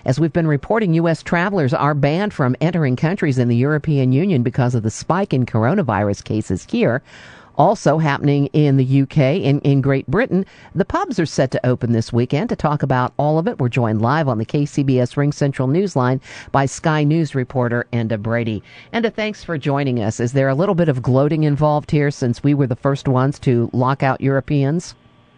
As we've been reporting, U.S. travelers are banned from entering countries in the European Union because of the spike in coronavirus cases here. Also happening in the UK, in Great Britain, the pubs are set to open this weekend. To talk about all of it, we're joined live on the KCBS Ring Central Newsline by Sky News reporter Enda Brady. Enda, thanks for joining us. Is there a little bit of gloating involved here since we were the first ones to lock out Europeans?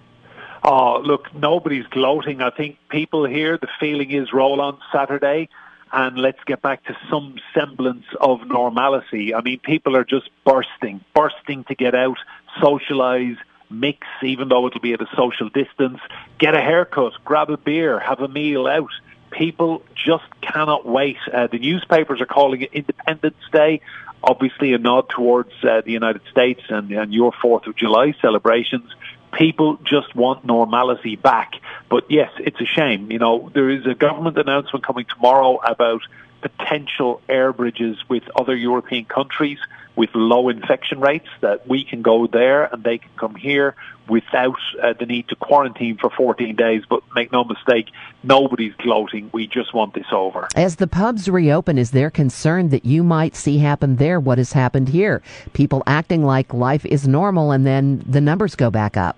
Oh, look, nobody's gloating. I think people here, the feeling is roll on Saturday and let's get back to some semblance of normality. I mean, people are just bursting to get out, socialise, mix, even though it'll be at a social distance, get a haircut, grab a beer, have a meal out. People just cannot wait. The newspapers are calling it Independence Day, obviously a nod towards the United States and your 4th of July celebrations. People just want normality back. But yes, it's a shame. You know, there is a government announcement coming tomorrow about potential air bridges with other European countries with low infection rates, that we can go there and they can come here without the need to quarantine for 14 days. But make no mistake, nobody's gloating. We just want this over. As the pubs reopen, is there concern that you might see happen there what has happened here? People acting like life is normal and then the numbers go back up.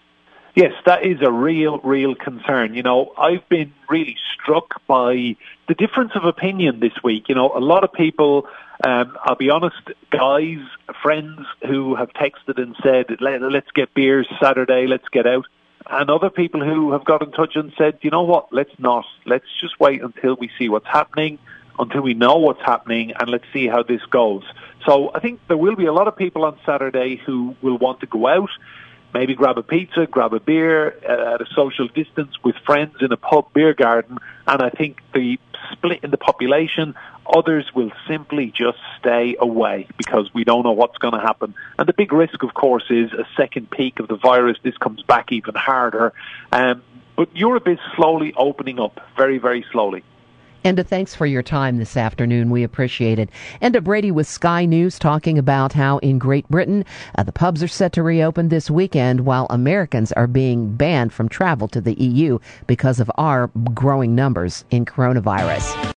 Yes, that is a real concern. You know, I've been really struck by the difference of opinion this week. You know, a lot of people, I'll be honest, guys, friends who have texted and said, let's get beers Saturday, let's get out. And other people who have got in touch and said, you know what, let's not. Let's just wait until we see what's happening, until we know what's happening, and let's see how this goes. So I think there will be a lot of people on Saturday who will want to go out, maybe grab a pizza, grab a beer at a social distance with friends in a pub beer garden. And I think the split in the population, others will simply just stay away because we don't know what's going to happen. And the big risk, of course, is a second peak of the virus. This comes back even harder. But Europe is slowly opening up, very, very slowly. Enda, thanks for your time this afternoon. We appreciate it. Enda Brady with Sky News talking about how in Great Britain, the pubs are set to reopen this weekend while Americans are being banned from travel to the EU because of our growing numbers in coronavirus.